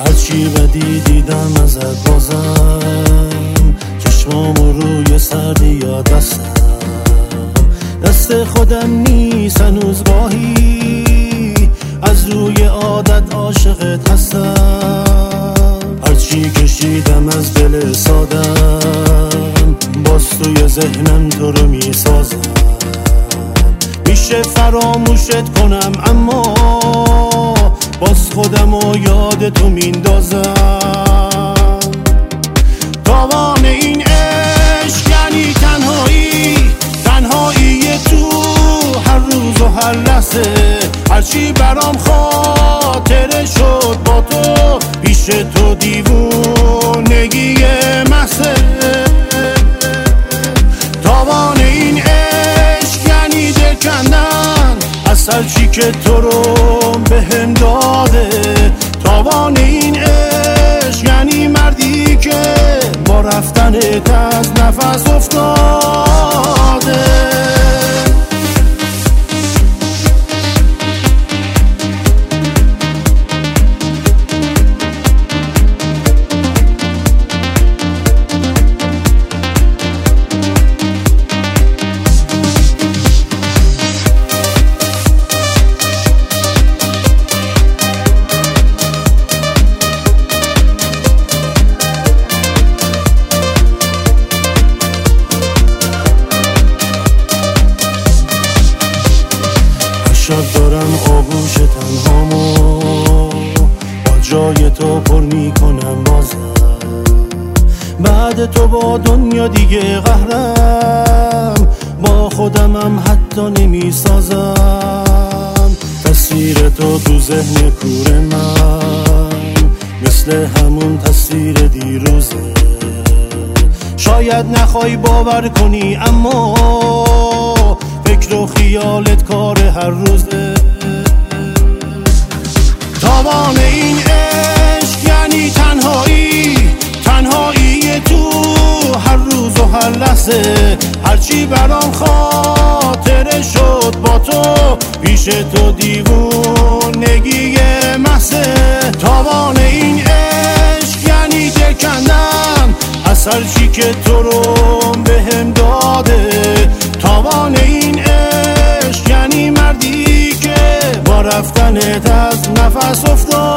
هرچی بدی دیدم ازت بازم، چشمامو روی سردی یا دست خودم نیست هنوز گاهی، از روی عادت عاشقت هستم. هرچی کشیدم از دل سادم، باز توی ذهنم تو رو میسازم. میشه فراموشت کنم اما باز خودمو یاد تو میندازم. تاوان این عشق یعنی تنهایی تو هر روز و هر لحظه. هرچی برام خاطره شد با تو، پیش تو دیوونگی محضه. تاوان این عشق یعنی دل کندن از هرچی که تو رو بهم داده. تاوان این عشق یعنی مردی که با رفتنت از نفس افتاده. شب دارم آغوش تنهامو با جای تو پر میکنم بازم. بعد تو با دنیا دیگه قهرم، با خودمم حتی نمیسازم. تصویر تو ذهن کور من مثل همون تصویر دیروزه. شاید نخوای باور کنی اما فکر و خیالت کار هر روزه. تاوان این عشق یعنی تنهایی تو هر روز و هر لحظه. هرچی برام خاطره شد با تو، پیش تو دیوونگی محضه. تاوان این عشق یعنی دل کندن از هرچی که تو رو بهم داده. تاوان این عشق یعنی مردی که با رفتنت از نفس افتاد.